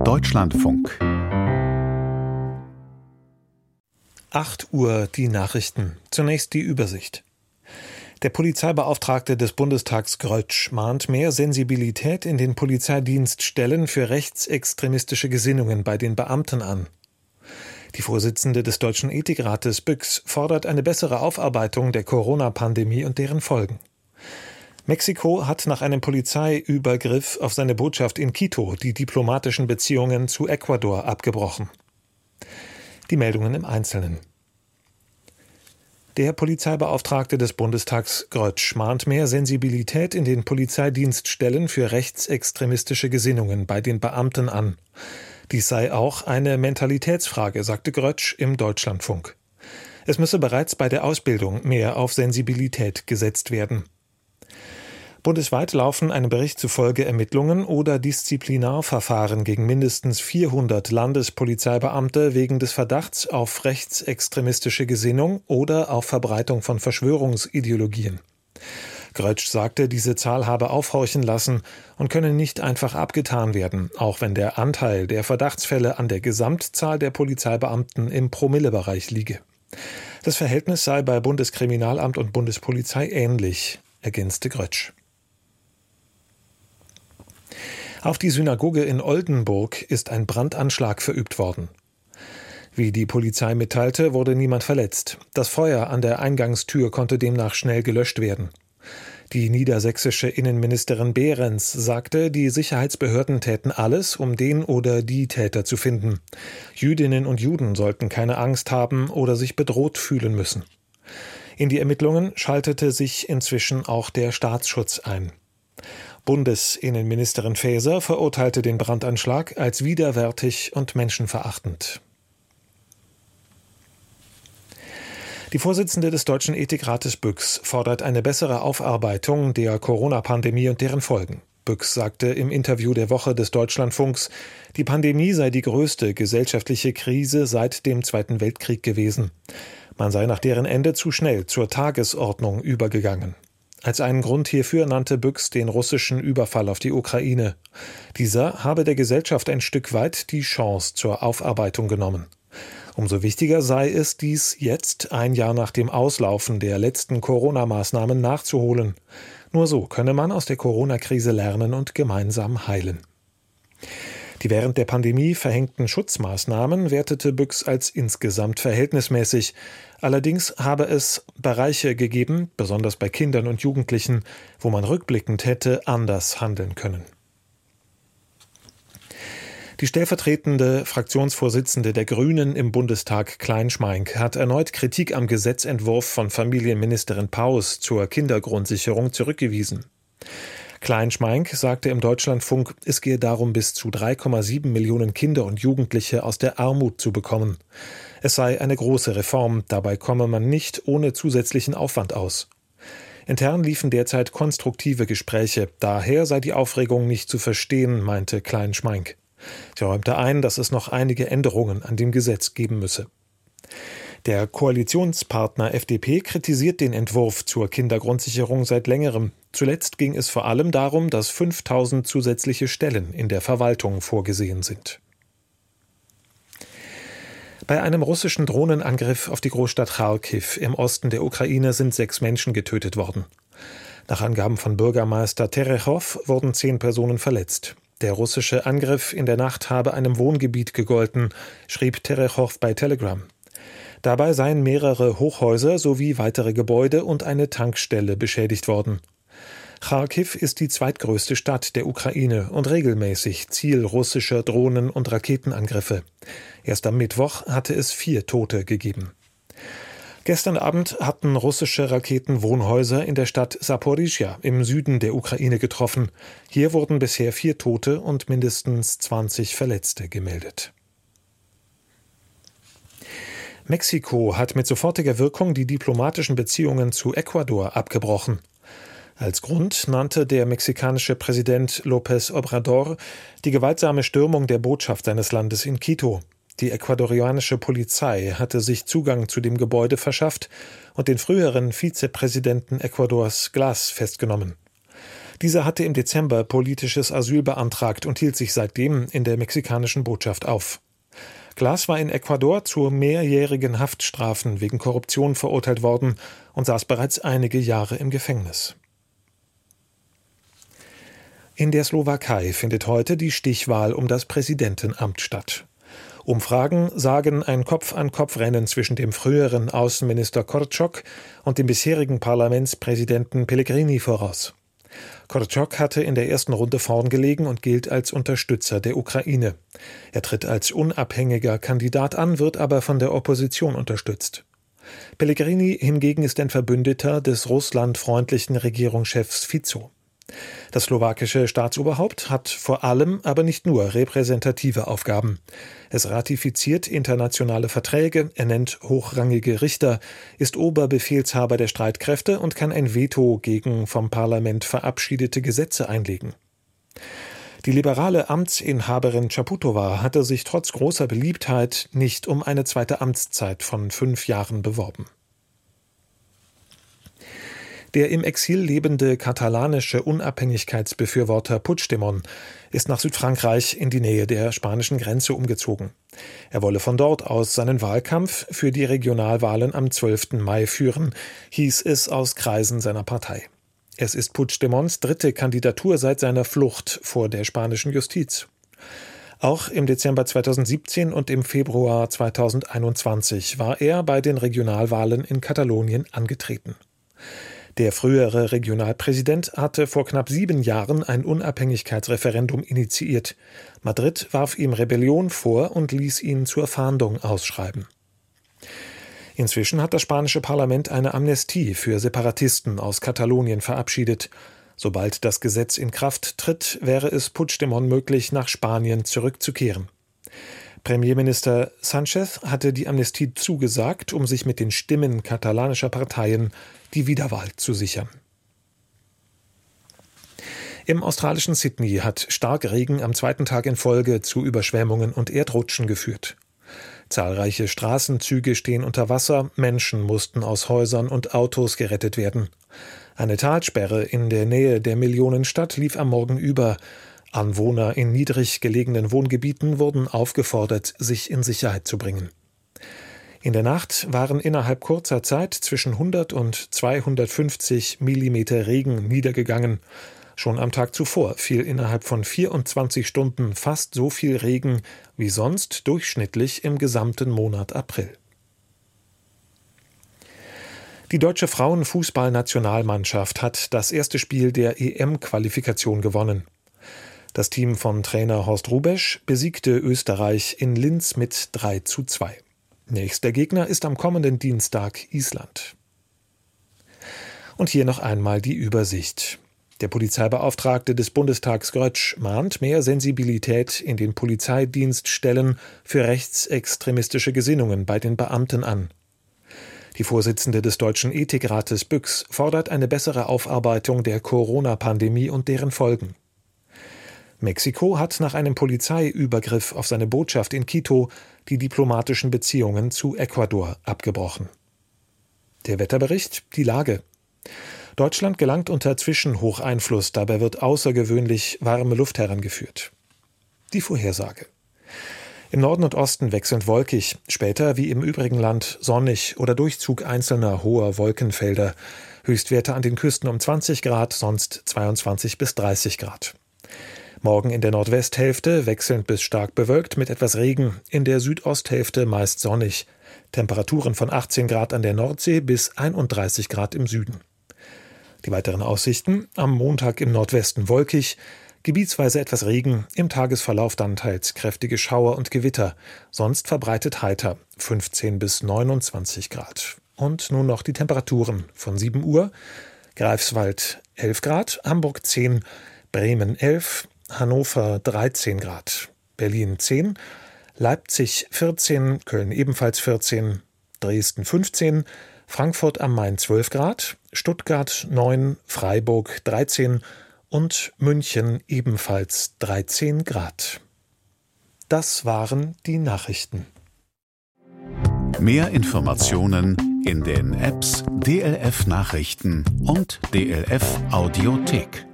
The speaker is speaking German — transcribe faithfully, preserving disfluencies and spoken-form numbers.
Deutschlandfunk. acht Uhr die Nachrichten. Zunächst die Übersicht. Der Polizeibeauftragte des Bundestags Grötsch mahnt mehr Sensibilität in den Polizeidienststellen für rechtsextremistische Gesinnungen bei den Beamten an. Die Vorsitzende des Deutschen Ethikrates Büchs fordert eine bessere Aufarbeitung der Corona-Pandemie und deren Folgen. Mexiko hat nach einem Polizeiübergriff auf seine Botschaft in Quito die diplomatischen Beziehungen zu Ecuador abgebrochen. Die Meldungen im Einzelnen. Der Polizeibeauftragte des Bundestags Grötsch mahnt mehr Sensibilität in den Polizeidienststellen für rechtsextremistische Gesinnungen bei den Beamten an. Dies sei auch eine Mentalitätsfrage, sagte Grötsch im Deutschlandfunk. Es müsse bereits bei der Ausbildung mehr auf Sensibilität gesetzt werden. Bundesweit laufen einem Bericht zufolge Ermittlungen oder Disziplinarverfahren gegen mindestens vierhundert Landespolizeibeamte wegen des Verdachts auf rechtsextremistische Gesinnung oder auf Verbreitung von Verschwörungsideologien. Grötsch sagte, diese Zahl habe aufhorchen lassen und könne nicht einfach abgetan werden, auch wenn der Anteil der Verdachtsfälle an der Gesamtzahl der Polizeibeamten im Promillebereich liege. Das Verhältnis sei bei Bundeskriminalamt und Bundespolizei ähnlich, ergänzte Grötsch. Auf die Synagoge in Oldenburg ist ein Brandanschlag verübt worden. Wie die Polizei mitteilte, wurde niemand verletzt. Das Feuer an der Eingangstür konnte demnach schnell gelöscht werden. Die niedersächsische Innenministerin Behrens sagte, die Sicherheitsbehörden täten alles, um den oder die Täter zu finden. Jüdinnen und Juden sollten keine Angst haben oder sich bedroht fühlen müssen. In die Ermittlungen schaltete sich inzwischen auch der Staatsschutz ein. Bundesinnenministerin Faeser verurteilte den Brandanschlag als widerwärtig und menschenverachtend. Die Vorsitzende des Deutschen Ethikrates Büchs fordert eine bessere Aufarbeitung der Corona-Pandemie und deren Folgen. Büchs sagte im Interview der Woche des Deutschlandfunks, die Pandemie sei die größte gesellschaftliche Krise seit dem Zweiten Weltkrieg gewesen. Man sei nach deren Ende zu schnell zur Tagesordnung übergegangen. Als einen Grund hierfür nannte Büchs den russischen Überfall auf die Ukraine. Dieser habe der Gesellschaft ein Stück weit die Chance zur Aufarbeitung genommen. Umso wichtiger sei es, dies jetzt, ein Jahr nach dem Auslaufen der letzten Corona-Maßnahmen, nachzuholen. Nur so könne man aus der Corona-Krise lernen und gemeinsam heilen. Die während der Pandemie verhängten Schutzmaßnahmen wertete Büchs als insgesamt verhältnismäßig. Allerdings habe es Bereiche gegeben, besonders bei Kindern und Jugendlichen, wo man rückblickend hätte anders handeln können. Die stellvertretende Fraktionsvorsitzende der Grünen im Bundestag, Klein-Schmeink, hat erneut Kritik am Gesetzentwurf von Familienministerin Paus zur Kindergrundsicherung zurückgewiesen. Klein-Schmeink sagte im Deutschlandfunk, es gehe darum, bis zu drei Komma sieben Millionen Kinder und Jugendliche aus der Armut zu bekommen. Es sei eine große Reform, dabei komme man nicht ohne zusätzlichen Aufwand aus. Intern liefen derzeit konstruktive Gespräche, daher sei die Aufregung nicht zu verstehen, meinte Klein-Schmeink. Sie räumte ein, dass es noch einige Änderungen an dem Gesetz geben müsse. Der Koalitionspartner F D P kritisiert den Entwurf zur Kindergrundsicherung seit längerem. Zuletzt ging es vor allem darum, dass fünftausend zusätzliche Stellen in der Verwaltung vorgesehen sind. Bei einem russischen Drohnenangriff auf die Großstadt Charkiw im Osten der Ukraine sind sechs Menschen getötet worden. Nach Angaben von Bürgermeister Terechow wurden zehn Personen verletzt. Der russische Angriff in der Nacht habe einem Wohngebiet gegolten, schrieb Terechow bei Telegram. Dabei seien mehrere Hochhäuser sowie weitere Gebäude und eine Tankstelle beschädigt worden. Charkiw ist die zweitgrößte Stadt der Ukraine und regelmäßig Ziel russischer Drohnen- und Raketenangriffe. Erst am Mittwoch hatte es vier Tote gegeben. Gestern Abend hatten russische Raketen Wohnhäuser in der Stadt Saporischschja im Süden der Ukraine getroffen. Hier wurden bisher vier Tote und mindestens zwanzig Verletzte gemeldet. Mexiko hat mit sofortiger Wirkung die diplomatischen Beziehungen zu Ecuador abgebrochen. Als Grund nannte der mexikanische Präsident López Obrador die gewaltsame Stürmung der Botschaft seines Landes in Quito. Die ecuadorianische Polizei hatte sich Zugang zu dem Gebäude verschafft und den früheren Vizepräsidenten Ecuadors Glas festgenommen. Dieser hatte im Dezember politisches Asyl beantragt und hielt sich seitdem in der mexikanischen Botschaft auf. Glas war in Ecuador zu mehrjährigen Haftstrafen wegen Korruption verurteilt worden und saß bereits einige Jahre im Gefängnis. In der Slowakei findet heute die Stichwahl um das Präsidentenamt statt. Umfragen sagen ein Kopf-an-Kopf-Rennen zwischen dem früheren Außenminister Korczok und dem bisherigen Parlamentspräsidenten Pellegrini voraus. Korczok hatte in der ersten Runde vorn gelegen und gilt als Unterstützer der Ukraine. Er tritt als unabhängiger Kandidat an, wird aber von der Opposition unterstützt. Pellegrini hingegen ist ein Verbündeter des russlandfreundlichen Regierungschefs Fico. Das slowakische Staatsoberhaupt hat vor allem, aber nicht nur, repräsentative Aufgaben. Es ratifiziert internationale Verträge, ernennt hochrangige Richter, ist Oberbefehlshaber der Streitkräfte und kann ein Veto gegen vom Parlament verabschiedete Gesetze einlegen. Die liberale Amtsinhaberin Čaputová hatte sich trotz großer Beliebtheit nicht um eine zweite Amtszeit von fünf Jahren beworben. Der im Exil lebende katalanische Unabhängigkeitsbefürworter Puigdemont ist nach Südfrankreich in die Nähe der spanischen Grenze umgezogen. Er wolle von dort aus seinen Wahlkampf für die Regionalwahlen am zwölften Mai führen, hieß es aus Kreisen seiner Partei. Es ist Puigdemonts dritte Kandidatur seit seiner Flucht vor der spanischen Justiz. Auch im Dezember zweitausendsiebzehn und im Februar zweitausendeinundzwanzig war er bei den Regionalwahlen in Katalonien angetreten. Der frühere Regionalpräsident hatte vor knapp sieben Jahren ein Unabhängigkeitsreferendum initiiert. Madrid warf ihm Rebellion vor und ließ ihn zur Fahndung ausschreiben. Inzwischen hat das spanische Parlament eine Amnestie für Separatisten aus Katalonien verabschiedet. Sobald das Gesetz in Kraft tritt, wäre es Puigdemont möglich, nach Spanien zurückzukehren. Premierminister Sánchez hatte die Amnestie zugesagt, um sich mit den Stimmen katalanischer Parteien die Wiederwahl zu sichern. Im australischen Sydney hat Starkregen am zweiten Tag in Folge zu Überschwemmungen und Erdrutschen geführt. Zahlreiche Straßenzüge stehen unter Wasser, Menschen mussten aus Häusern und Autos gerettet werden. Eine Talsperre in der Nähe der Millionenstadt lief am Morgen über. Anwohner in niedrig gelegenen Wohngebieten wurden aufgefordert, sich in Sicherheit zu bringen. In der Nacht waren innerhalb kurzer Zeit zwischen hundert und zweihundertfünfzig Millimeter Regen niedergegangen. Schon am Tag zuvor fiel innerhalb von vierundzwanzig Stunden fast so viel Regen wie sonst durchschnittlich im gesamten Monat April. Die deutsche Frauenfußballnationalmannschaft hat das erste Spiel der E M-Qualifikation gewonnen. Das Team von Trainer Horst Hrubesch besiegte Österreich in Linz mit drei zu zwei. Nächster Gegner ist am kommenden Dienstag Island. Und hier noch einmal die Übersicht. Der Polizeibeauftragte des Bundestags Grötsch mahnt mehr Sensibilität in den Polizeidienststellen für rechtsextremistische Gesinnungen bei den Beamten an. Die Vorsitzende des Deutschen Ethikrates Büchs fordert eine bessere Aufarbeitung der Corona-Pandemie und deren Folgen. Mexiko hat nach einem Polizeiübergriff auf seine Botschaft in Quito die diplomatischen Beziehungen zu Ecuador abgebrochen. Der Wetterbericht, die Lage. Deutschland gelangt unter Zwischenhocheinfluss, dabei wird außergewöhnlich warme Luft herangeführt. Die Vorhersage. Im Norden und Osten wechselnd wolkig, später wie im übrigen Land sonnig oder Durchzug einzelner hoher Wolkenfelder. Höchstwerte an den Küsten um zwanzig Grad, sonst zweiundzwanzig bis dreißig Grad. Morgen in der Nordwesthälfte wechselnd bis stark bewölkt mit etwas Regen, in der Südosthälfte meist sonnig. Temperaturen von achtzehn Grad an der Nordsee bis einunddreißig Grad im Süden. Die weiteren Aussichten: am Montag im Nordwesten wolkig, gebietsweise etwas Regen, im Tagesverlauf dann teils kräftige Schauer und Gewitter, sonst verbreitet heiter, fünfzehn bis neunundzwanzig Grad. Und nun noch die Temperaturen von sieben Uhr: Greifswald elf Grad, Hamburg zehn, Bremen elf, Hannover dreizehn Grad, Berlin zehn, Leipzig vierzehn, Köln ebenfalls vierzehn, Dresden fünfzehn, Frankfurt am Main zwölf Grad, Stuttgart neun, Freiburg dreizehn und München ebenfalls dreizehn Grad. Das waren die Nachrichten. Mehr Informationen in den Apps D L F Nachrichten und D L F Audiothek.